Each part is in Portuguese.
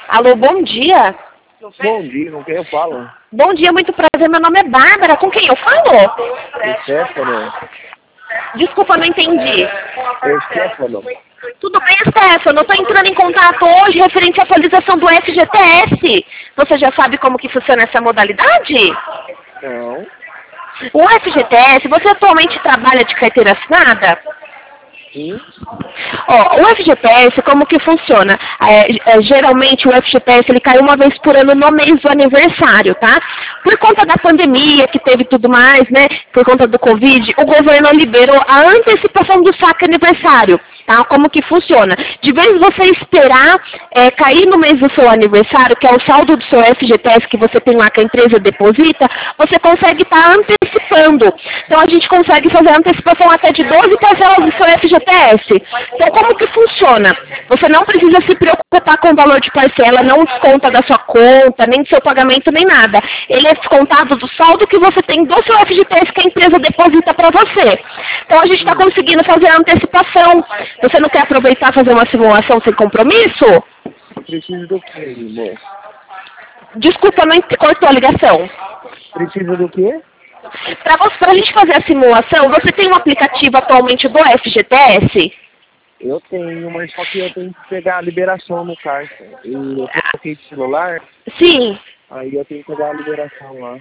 Alô, bom dia. Bom dia, com quem eu falo? Bom dia, muito prazer. Meu nome é Bárbara. Com quem eu falo? Stefano. Desculpa, não entendi. Stefano. Tudo bem, Stefano? Eu estou entrando em contato hoje referente à atualização do FGTS. Você já sabe como que funciona essa modalidade? Não. O FGTS, você atualmente trabalha de carteira assinada? Sim. Ó, o FGTS, como que funciona? Geralmente o FGTS ele cai uma vez por ano no mês do aniversário, tá? Por conta da pandemia que teve tudo mais, né? Por conta do Covid, o governo liberou a antecipação do saque aniversário. Tá? Como que funciona? De vez em você esperar cair no mês do seu aniversário, que é o saldo do seu FGTS que você tem lá que a empresa deposita, você consegue estar antecipando. Então a gente consegue fazer a antecipação até de 12 parcelas do seu FGTS. Então como que funciona? Você não precisa se preocupar com o valor de parcela, não desconta da sua conta, nem do seu pagamento, nem nada. Ele é descontado do saldo que você tem do seu FGTS que a empresa deposita para você. Então a gente está conseguindo fazer a antecipação. Você não quer aproveitar e fazer uma simulação sem compromisso? Precisa do quê, irmão? Desculpa, não cortou a ligação. Precisa do quê? Para a gente fazer a simulação, você tem um aplicativo atualmente do FGTS? Eu tenho, mas só que eu tenho que pegar a liberação no caixa. Eu coloquei de celular, Sim. aí eu tenho que pegar a liberação lá.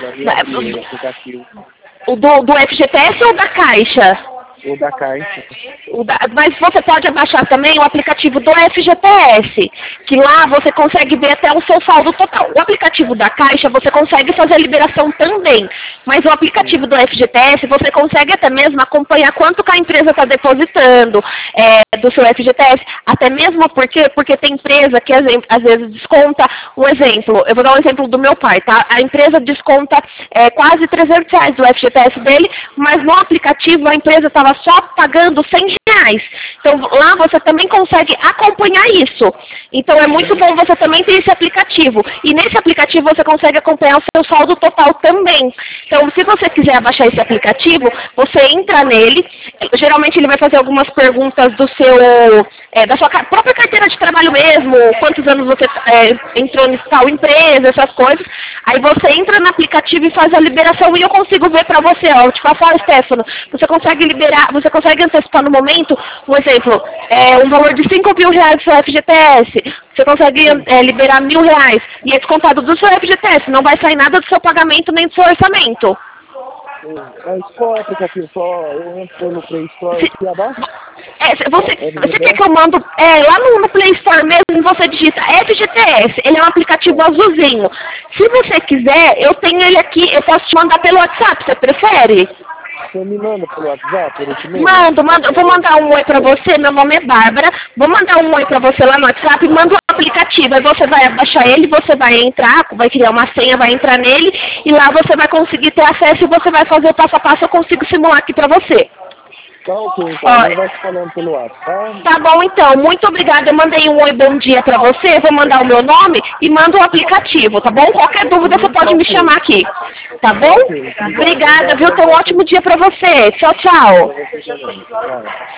O aplicativo. O do FGTS ou da Caixa? Ou da caixa. Mas você pode abaixar também o aplicativo do FGTS, que lá você consegue ver até o seu saldo total. O aplicativo da Caixa você consegue fazer a liberação também, mas o aplicativo do FGTS você consegue até mesmo acompanhar quanto que a empresa está depositando do seu FGTS, até mesmo porque tem empresa que às vezes desconta, um exemplo, eu vou dar um exemplo do meu pai, tá? A empresa desconta quase R$300 do FGTS dele, mas no aplicativo a empresa estava só pagando R$100. Então lá você também consegue acompanhar isso. Então é muito bom você também ter esse aplicativo. E nesse aplicativo você consegue acompanhar o seu saldo total também. Então se você quiser abaixar esse aplicativo, você entra nele. Geralmente ele vai fazer algumas perguntas da sua própria carteira de trabalho mesmo, quantos anos você entrou em tal empresa, essas coisas. Aí você entra no aplicativo e faz a liberação e eu consigo ver pra você, ó, tipo, Stefano, você consegue liberar, você consegue antecipar no momento, um exemplo, um valor de R$5.000 do seu FGTS, você consegue liberar R$1.000 e é descontado do seu FGTS, não vai sair nada do seu pagamento nem do seu orçamento. Mas qual é o aplicativo? Só eu entro no Play Store aqui abaixo? Você quer que eu mando lá no Play Store mesmo, você digita FGTS, ele é um aplicativo azulzinho. Se você quiser, eu tenho ele aqui, eu posso te mandar pelo WhatsApp, você prefere? Você me manda pelo WhatsApp? Mando, eu vou mandar um oi pra você, meu nome é Bárbara, vou mandar um oi pra você lá no WhatsApp, manda um aplicativo, aí você vai baixar ele, você vai entrar, vai criar uma senha, vai entrar nele, e lá você vai conseguir ter acesso e você vai fazer o passo a passo, eu consigo simular aqui pra você. Tá ok, então vai te falando pelo WhatsApp. Tá bom então, muito obrigada, eu mandei um oi, bom dia pra você, vou mandar o meu nome e mando o aplicativo, tá bom? Qualquer dúvida você pode me chamar aqui, tá bom? Obrigada, viu? Tenha um ótimo dia pra você, tchau, tchau.